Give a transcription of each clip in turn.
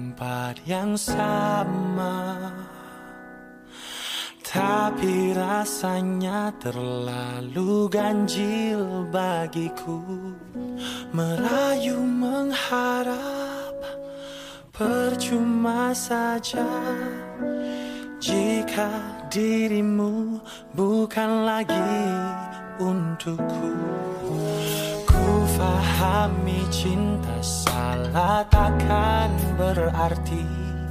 tempat yang sama, tapi rasanya terlalu ganjil bagiku. Merayu mengharap percuma saja jika dirimu bukan lagi untukku. Ku fahami cinta salah takkan berarti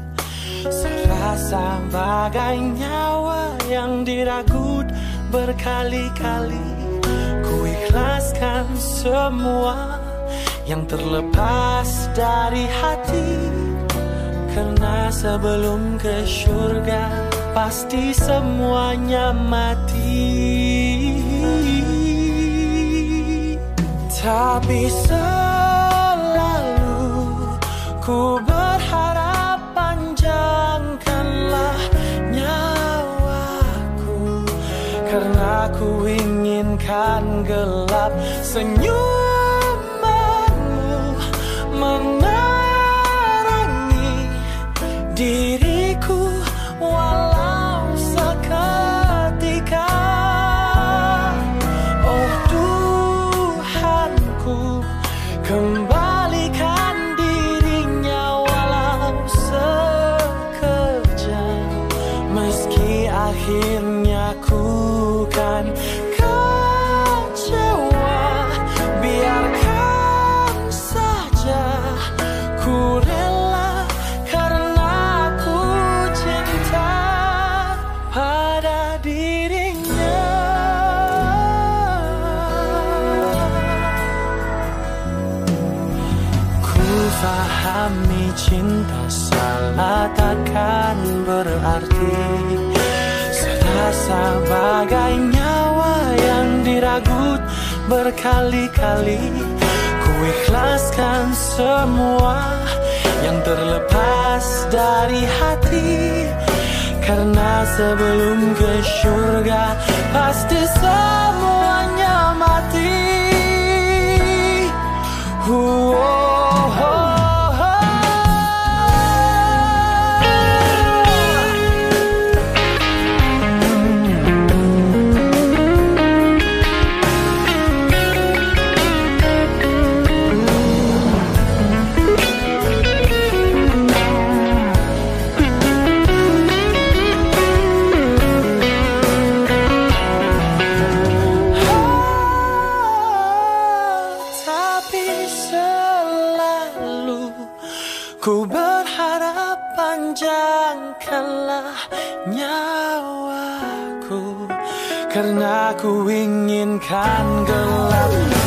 serasa bagai nyawa yang diragut berkali-kali. Ku ikhlaskan semua yang terlepas dari hati, karena sebelum ke surga pasti semuanya mati. Tapi selalu ku berharap panjangkanlah nyawaku, karena ku inginkan gelap senyummu menerangi diriku walau seketika. Oh Tuhanku, kembalikan dirinya walau sekejap, meski akhirnya ku kan kecewa. Biarkan saja, ku rela karena ku cinta pada dirinya. Ku fahami cinta salah takkan berarti serasa bagai nyawa yang diragut berkali-kali. Ku ikhlaskan semua yang terlepas dari hati, karena sebelum ke surga pasti semuanya mati. Ku berharap panjangkanlah nyawaku, karena ku inginkan gelap